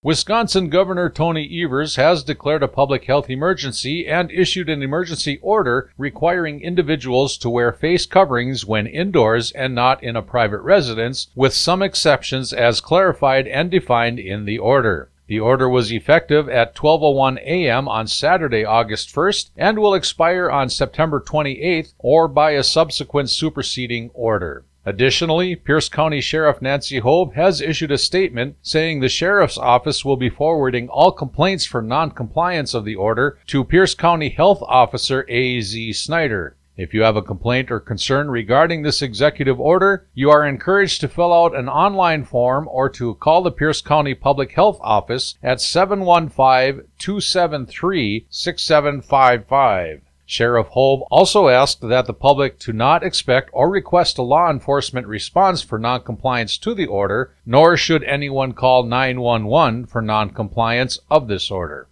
Wisconsin Governor Tony Evers has declared a public health emergency and issued an emergency order requiring individuals to wear face coverings when indoors and not in a private residence, with some exceptions as clarified and defined in the order. The order was effective at 12:01 a.m. on Saturday, August 1st, and will expire on September 28th or by a subsequent superseding order. Additionally, Pierce County Sheriff Nancy Hoebe has issued a statement saying the Sheriff's Office will be forwarding all complaints for noncompliance of the order to Pierce County Health Officer A.Z. Snyder. If you have a complaint or concern regarding this executive order, you are encouraged to fill out an online form or to call the Pierce County Public Health Office at 715-273-6755. Sheriff Hoebe also asked that the public to not expect or request a law enforcement response for noncompliance to the order, nor should anyone call 911 for noncompliance of this order.